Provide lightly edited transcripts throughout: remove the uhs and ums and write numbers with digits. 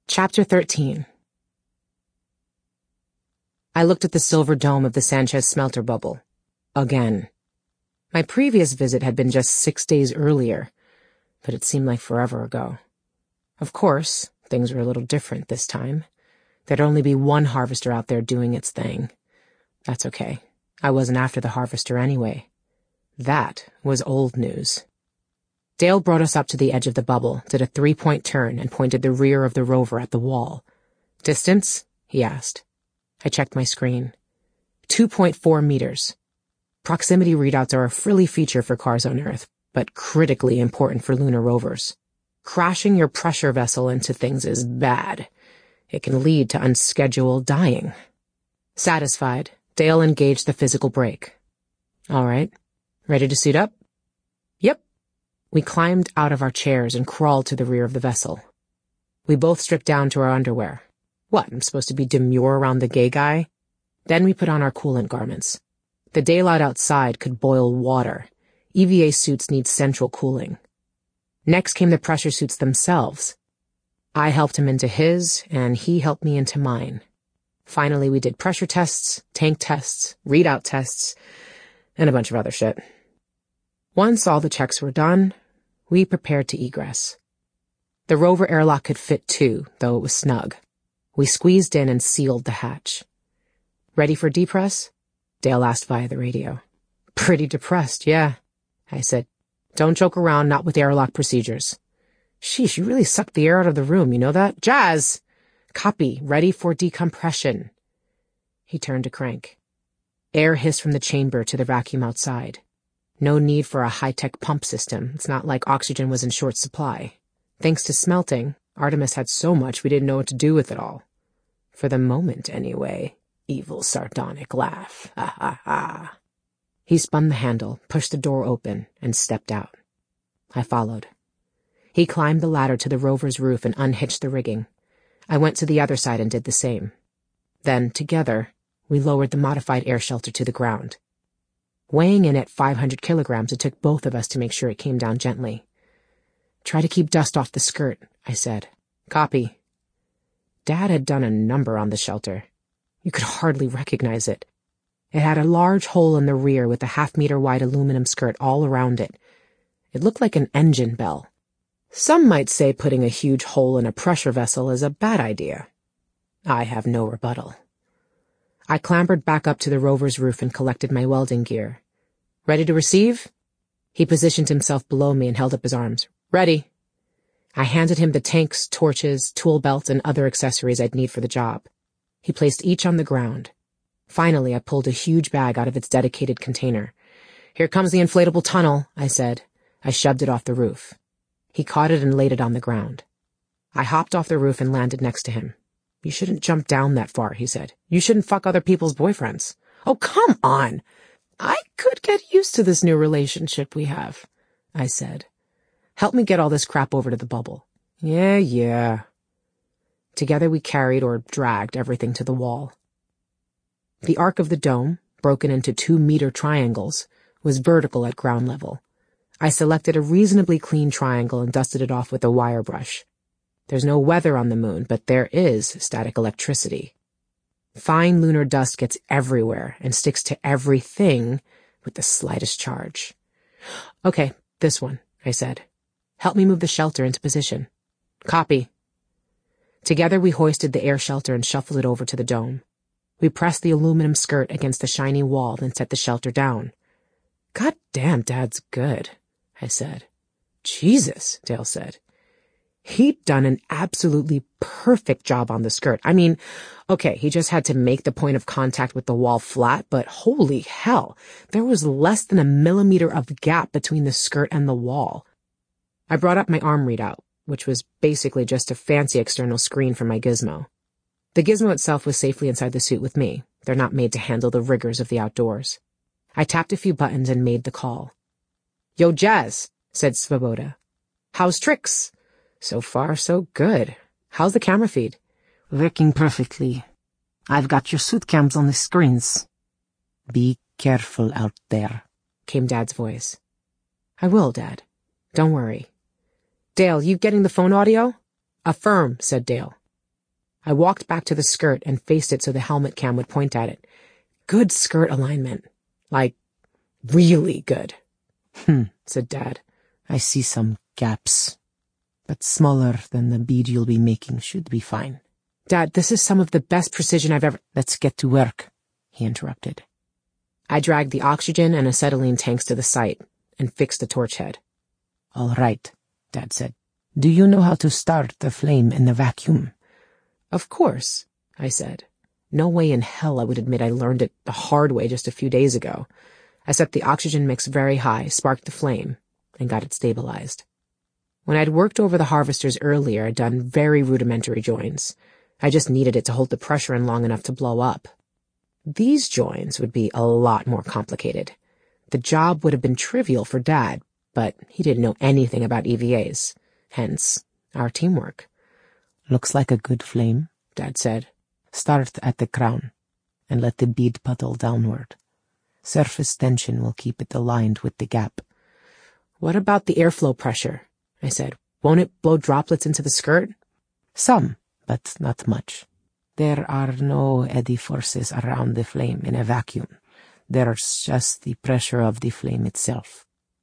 Chapter 13. I looked at the silver dome of the Sanchez smelter bubble. Again. My previous visit had been just 6 days earlier, but it seemed like forever ago. Of course, things were a little different this time. There'd only be one harvester out there doing its thing. That's okay. I wasn't after the harvester anyway. That was old news. Dale brought us up to the edge of the bubble, did a 3-point turn, and pointed the rear of the rover at the wall. Distance? He asked. I checked my screen. 2.4 meters. Proximity readouts are a frilly feature for cars on Earth, but critically important for lunar rovers. Crashing your pressure vessel into things is bad. It can lead to unscheduled dying. Satisfied, Dale engaged the physical brake. All right. Ready to suit up? Yep. We climbed out of our chairs and crawled to the rear of the vessel. We both stripped down to our underwear. What, I'm supposed to be demure around the gay guy? Then we put on our coolant garments. The daylight outside could boil water. EVA suits need central cooling. Next came the pressure suits themselves. I helped him into his, and he helped me into mine. Finally, we did pressure tests, tank tests, readout tests, and a bunch of other shit. Once all the checks were done, we prepared to egress. The rover airlock could fit 2, though it was snug. We squeezed in and sealed the hatch. Ready for depress? Dale asked via the radio. Pretty depressed, yeah, I said. Don't joke around, not with airlock procedures. Sheesh, you really sucked the air out of the room, you know that? Jazz! Copy, ready for decompression. He turned to crank. Air hissed from the chamber to the vacuum outside. No need for a high-tech pump system. It's not like oxygen was in short supply. Thanks to smelting, Artemis had so much we didn't know what to do with it all. For the moment, anyway. Evil, sardonic laugh. Ha ha ha. He spun the handle, pushed the door open, and stepped out. I followed. He climbed the ladder to the rover's roof and unhitched the rigging. I went to the other side and did the same. Then, together, we lowered the modified air shelter to the ground. Weighing in at 500 kilograms, it took both of us to make sure it came down gently. Try to keep dust off the skirt, I said. Copy. Dad had done a number on the shelter. You could hardly recognize it. It had a large hole in the rear with a half-meter wide aluminum skirt all around it. It looked like an engine bell. Some might say putting a huge hole in a pressure vessel is a bad idea. I have no rebuttal. I clambered back up to the rover's roof and collected my welding gear. Ready to receive? He positioned himself below me and held up his arms. Ready. I handed him the tanks, torches, tool belt, and other accessories I'd need for the job. He placed each on the ground. Finally, I pulled a huge bag out of its dedicated container. Here comes the inflatable tunnel, I said. I shoved it off the roof. He caught it and laid it on the ground. I hopped off the roof and landed next to him. You shouldn't jump down that far, he said. You shouldn't fuck other people's boyfriends. Oh, come on! I could get used to this new relationship we have, I said. Help me get all this crap over to the bubble. Yeah. Together we carried or dragged everything to the wall. The arc of the dome, broken into 2-meter triangles, was vertical at ground level. I selected a reasonably clean triangle and dusted it off with a wire brush. There's no weather on the moon, but there is static electricity. Fine lunar dust gets everywhere and sticks to everything with the slightest charge. Okay, this one, I said. Help me move the shelter into position. Copy. Together we hoisted the air shelter and shuffled it over to the dome. We pressed the aluminum skirt against the shiny wall, then set the shelter down. God damn, Dad's good, I said. Jesus, Dale said. He'd done an absolutely perfect job on the skirt. I mean, okay, he just had to make the point of contact with the wall flat, but holy hell, there was less than 1 millimeter of gap between the skirt and the wall. I brought up my arm readout, which was basically just a fancy external screen for my gizmo. The gizmo itself was safely inside the suit with me. They're not made to handle the rigors of the outdoors. I tapped a few buttons and made the call. Yo, Jazz, said Svoboda. How's tricks? So far, so good. How's the camera feed? Working perfectly. I've got your suit cams on the screens. Be careful out there, came Dad's voice. I will, Dad. Don't worry. Dale, you getting the phone audio? Affirm, said Dale. I walked back to the skirt and faced it so the helmet cam would point at it. Good skirt alignment. Like, really good. Said Dad. I see some gaps, but smaller than the bead you'll be making should be fine. Dad, this is some of the best precision I've ever— Let's get to work, he interrupted. I dragged the oxygen and acetylene tanks to the site and fixed the torch head. All right, Dad said. Do you know how to start the flame in the vacuum? Of course, I said. No way in hell I would admit I learned it the hard way just a few days ago. I set the oxygen mix very high, sparked the flame, and got it stabilized. When I'd worked over the harvesters earlier, I'd done very rudimentary joins. I just needed it to hold the pressure in long enough to blow up. These joins would be a lot more complicated. The job would have been trivial for Dad, but he didn't know anything about EVAs. Hence, our teamwork. Looks like a good flame, Dad said. Start at the crown, and let the bead puddle downward. Surface tension will keep it aligned with the gap. What about the airflow pressure? I said. Won't it blow droplets into the skirt? Some, but not much. There are no eddy forces around the flame in a vacuum. There's just the pressure of the flame itself.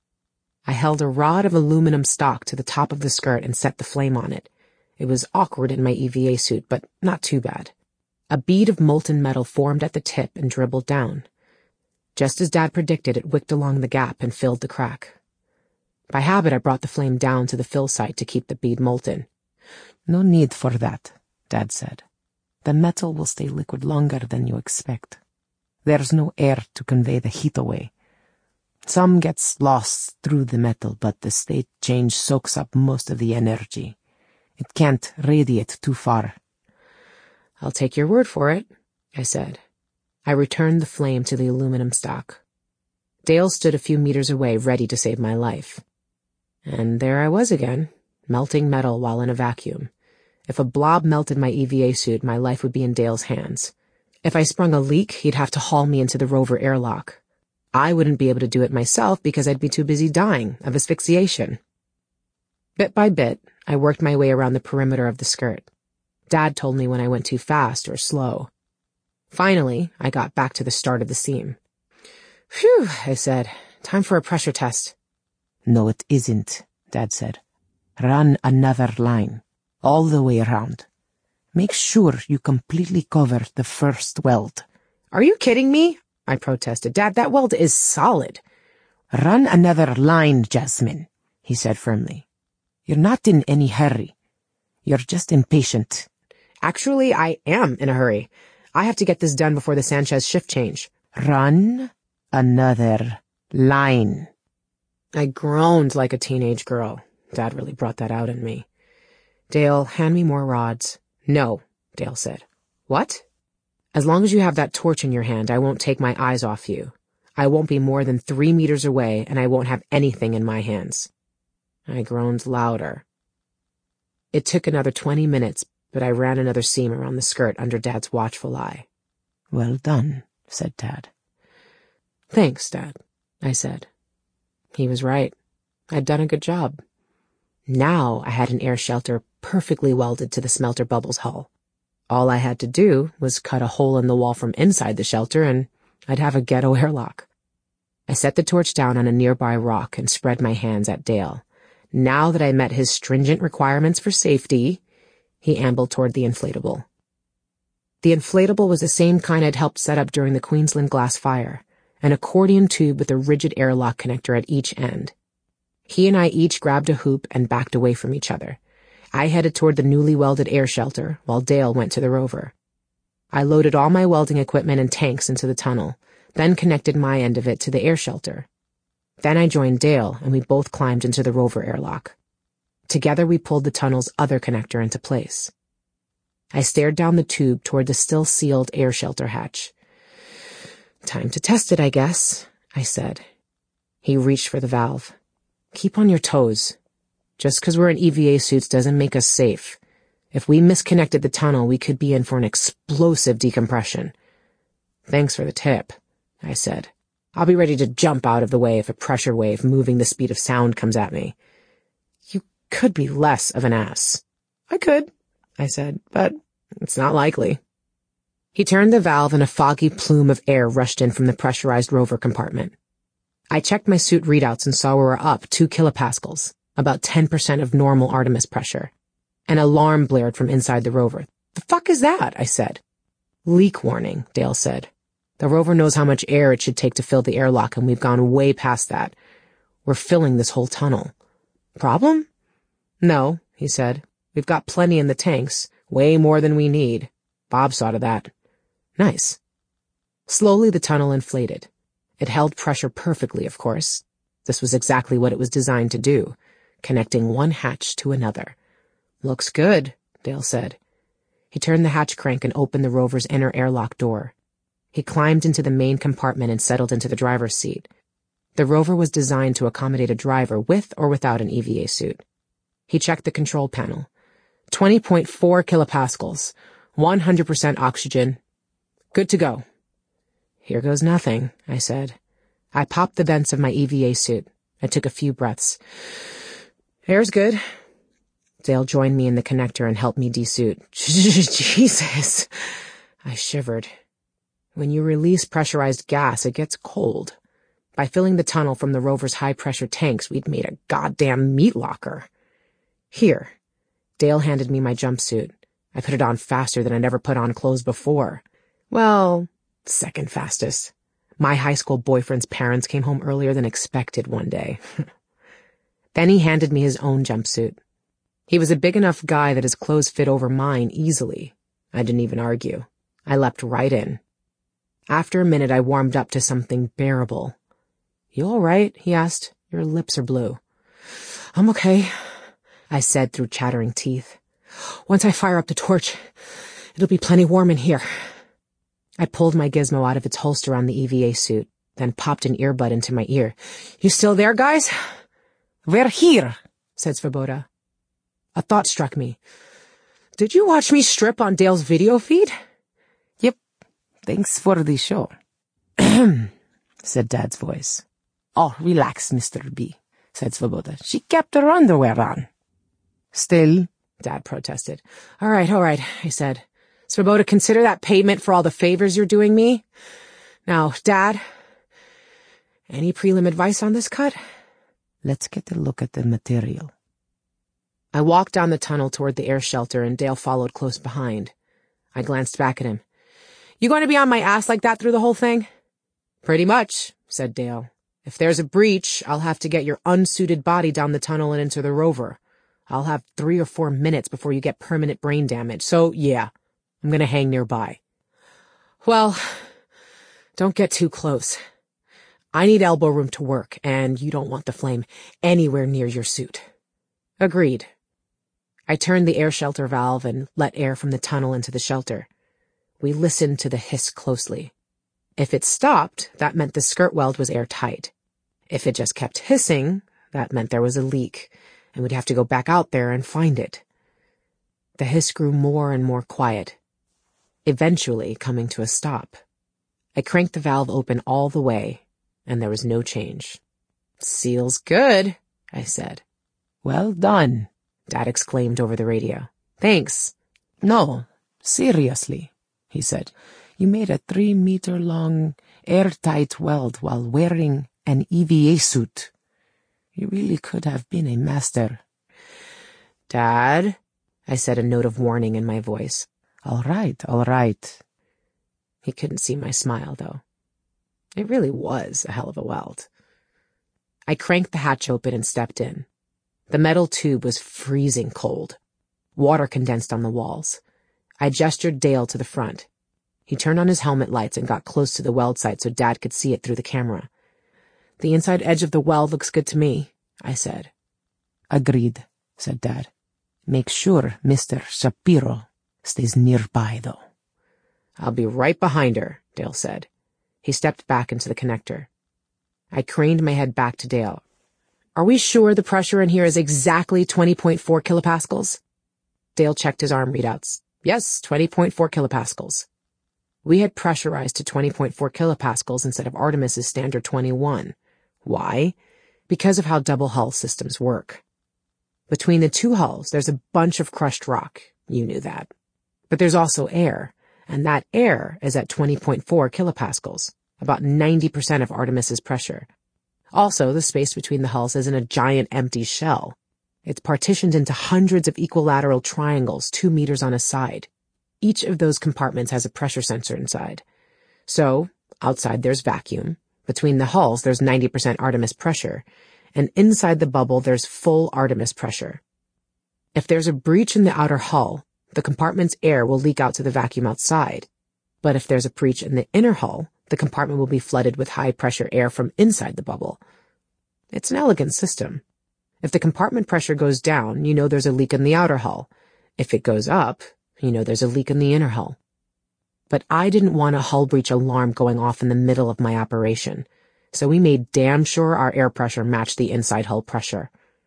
I held a rod of aluminum stock to the top of the skirt and set the flame on it. It was awkward in my EVA suit, but not too bad. A bead of molten metal formed at the tip and dribbled down. Just as Dad predicted, it wicked along the gap and filled the crack. By habit, I brought the flame down to the fill site to keep the bead molten. No need for that, Dad said. The metal will stay liquid longer than you expect. There's no air to convey the heat away. Some gets lost through the metal, but the state change soaks up most of the energy. It can't radiate too far. I'll take your word for it, I said. I returned the flame to the aluminum stock. Dale stood a few meters away, ready to save my life. And there I was again, melting metal while in a vacuum. If a blob melted my EVA suit, my life would be in Dale's hands. If I sprung a leak, he'd have to haul me into the rover airlock. I wouldn't be able to do it myself because I'd be too busy dying of asphyxiation. Bit by bit, I worked my way around the perimeter of the skirt. Dad told me when I went too fast or slow. Finally, I got back to the start of the seam. Phew, I said. Time for a pressure test. No, it isn't, Dad said. Run another line, all the way around. Make sure you completely cover the first weld. Are you kidding me? I protested. Dad, that weld is solid. Run another line, Jasmine, he said firmly. You're not in any hurry. You're just impatient. Actually, I am in a hurry. I have to get this done before the Sanchez shift change. Run another line. I groaned like a teenage girl. Dad really brought that out in me. Dale, hand me more rods. No, Dale said. What? As long as you have that torch in your hand, I won't take my eyes off you. I won't be more than 3 meters away, and I won't have anything in my hands. I groaned louder. It took another 20 minutes, but I ran another seam around the skirt under Dad's watchful eye. Well done, said Dad. Thanks, Dad, I said. He was right. I'd done a good job. Now I had an air shelter perfectly welded to the smelter bubble's hull. All I had to do was cut a hole in the wall from inside the shelter, and I'd have a ghetto airlock. I set the torch down on a nearby rock and spread my hands at Dale. Now that I met his stringent requirements for safety, he ambled toward the inflatable. The inflatable was the same kind I'd helped set up during the Queensland glass fire, an accordion tube with a rigid airlock connector at each end. He and I each grabbed a hoop and backed away from each other. I headed toward the newly welded air shelter, while Dale went to the rover. I loaded all my welding equipment and tanks into the tunnel, then connected my end of it to the air shelter. Then I joined Dale, and we both climbed into the rover airlock. Together we pulled the tunnel's other connector into place. I stared down the tube toward the still-sealed air shelter hatch. Time to test it, I guess, I said. He reached for the valve. Keep on your toes. Just 'cause we're in EVA suits doesn't make us safe. If we misconnected the tunnel, we could be in for an explosive decompression. Thanks for the tip, I said. I'll be ready to jump out of the way if a pressure wave moving the speed of sound comes at me. You could be less of an ass. I could, I said, but It's not likely. He turned the valve and a foggy plume of air rushed in from the pressurized rover compartment. I checked my suit readouts and saw we were up 2 kilopascals, about 10% of normal Artemis pressure. An alarm blared from inside the rover. "The fuck is that?" I said. "Leak warning," Dale said. "The rover knows how much air it should take to fill the airlock, and we've gone way past that. We're filling this whole tunnel." "Problem?" "No," he said. "We've got plenty in the tanks, way more than we need. Bob saw to that." "Nice." Slowly the tunnel inflated. It held pressure perfectly, of course. This was exactly what it was designed to do, connecting one hatch to another. "Looks good," Dale said. He turned the hatch crank and opened the rover's inner airlock door. He climbed into the main compartment and settled into the driver's seat. The rover was designed to accommodate a driver with or without an EVA suit. He checked the control panel. 20.4 kilopascals, 100% oxygen. Good to go. "Here goes nothing," I said. I popped the vents of my EVA suit. I took a few breaths. "Air's good." Dale joined me in the connector and helped me desuit. Jesus! I shivered. When you release pressurized gas, it gets cold. By filling the tunnel from the rover's high-pressure tanks, we'd made a goddamn meat locker. "Here." Dale handed me my jumpsuit. I put it on faster than I'd ever put on clothes before. Well, second fastest. My high school boyfriend's parents came home earlier than expected one day. Then he handed me his own jumpsuit. He was a big enough guy that his clothes fit over mine easily. I didn't even argue. I leapt right in. After a minute, I warmed up to something bearable. "You all right?" he asked. "Your lips are blue." "I'm okay," I said through chattering teeth. "Once I fire up the torch, it'll be plenty warm in here." I pulled my gizmo out of its holster on the EVA suit, then popped an earbud into my ear. "You still there, guys?" "We're here," said Svoboda. A thought struck me. "Did you watch me strip on Dale's video feed?" "Yep. Thanks for the show," said Dad's voice. "Oh, relax, Mr. B," said Svoboda. "She kept her underwear on." "Still," Dad protested. All right, I said. "Svoboda, consider that payment for all the favors you're doing me. Now, Dad, any prelim advice on this cut?" "Let's get a look at the material." I walked down the tunnel toward the air shelter, and Dale followed close behind. I glanced back at him. "You going to be on my ass like that through the whole thing?" "Pretty much," said Dale. "If there's a breach, I'll have to get your unsuited body down the tunnel and into the rover. I'll have 3 or 4 minutes before you get permanent brain damage, so yeah, I'm going to hang nearby." "Well, don't get too close. I need elbow room to work, and you don't want the flame anywhere near your suit." "Agreed." I turned the air shelter valve and let air from the tunnel into the shelter. We listened to the hiss closely. If it stopped, that meant the skirt weld was airtight. If it just kept hissing, that meant there was a leak, and we'd have to go back out there and find it. The hiss grew more and more quiet, eventually coming to a stop. I cranked the valve open all the way, and there was no change. "Seal's good," I said. "Well done," Dad exclaimed over the radio. "Thanks." "No, seriously," he said. "You made a 3-meter-long, airtight weld while wearing an EVA suit. You really could have been a master." "Dad," I said, a note of warning in my voice. All right. He couldn't see my smile, though. It really was a hell of a weld. I cranked the hatch open and stepped in. The metal tube was freezing cold. Water condensed on the walls. I gestured Dale to the front. He turned on his helmet lights and got close to the weld site so Dad could see it through the camera. "The inside edge of the weld looks good to me," I said. "Agreed," said Dad. "Make sure Mr. Shapiro stays nearby, though." "I'll be right behind her," Dale said. He stepped back into the connector. I craned my head back to Dale. "Are we sure the pressure in here is exactly 20.4 kilopascals?" Dale checked his arm readouts. "Yes, 20.4 kilopascals." We had pressurized to 20.4 kilopascals instead of Artemis's standard 21. Why? Because of how double hull systems work. Between the two hulls, there's a bunch of crushed rock. You knew that. But there's also air, and that air is at 20.4 kilopascals, about 90% of Artemis's pressure. Also, the space between the hulls isn't a giant empty shell. It's partitioned into hundreds of equilateral triangles, 2 meters on a side. Each of those compartments has a pressure sensor inside. So, outside there's vacuum, between the hulls there's 90% Artemis pressure, and inside the bubble there's full Artemis pressure. If there's a breach in the outer hull, the compartment's air will leak out to the vacuum outside. But if there's a breach in the inner hull, the compartment will be flooded with high-pressure air from inside the bubble. It's an elegant system. If the compartment pressure goes down, you know there's a leak in the outer hull. If it goes up, you know there's a leak in the inner hull. But I didn't want a hull breach alarm going off in the middle of my operation, so we made damn sure our air pressure matched the inside hull pressure.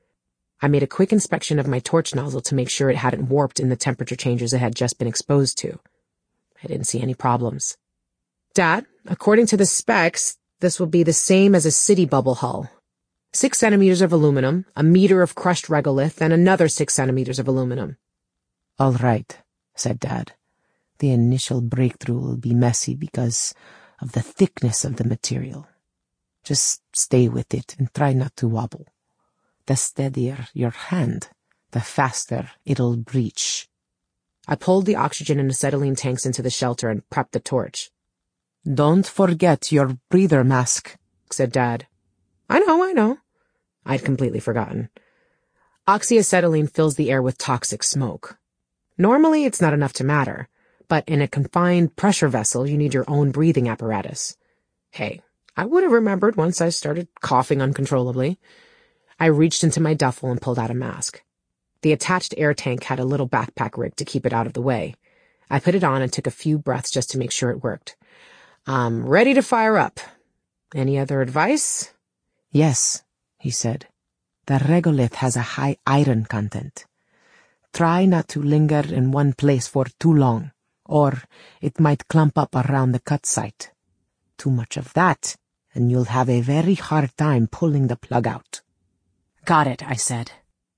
I made a quick inspection of my torch nozzle to make sure it hadn't warped in the temperature changes it had just been exposed to. I didn't see any problems. Dad, according to the specs, this will be the same as a city bubble hull. 6 centimeters of aluminum, a meter of crushed regolith, and another 6 centimeters of aluminum. All right, said Dad. The initial breakthrough will be messy because of the thickness of the material. Just stay with it and try not to wobble. The steadier your hand, the faster it'll breach. I pulled the oxygen and acetylene tanks into the shelter and prepped the torch. Don't forget your breather mask, said Dad. I know. I'd completely forgotten. Oxyacetylene fills the air with toxic smoke. Normally, it's not enough to matter, but in a confined pressure vessel, you need your own breathing apparatus. Hey, I would have remembered once I started coughing uncontrollably. I reached into my duffel and pulled out a mask. The attached air tank had a little backpack rig to keep it out of the way. I put it on and took a few breaths just to make sure it worked. I'm ready to fire up. Any other advice? Yes, he said. The regolith has a high iron content. Try not to linger in one place for too long, or it might clump up around the cut site. Too much of that, and you'll have a very hard time pulling the plug out. Got it, I said.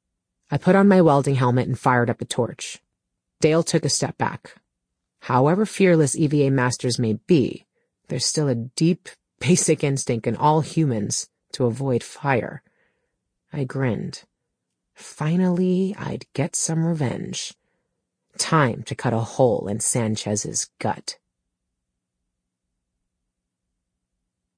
I put on my welding helmet and fired up a torch. Dale took a step back. However fearless EVA masters may be, there's still a deep, basic instinct in all humans to avoid fire. I grinned. Finally, I'd get some revenge. Time to cut a hole in Sanchez's gut.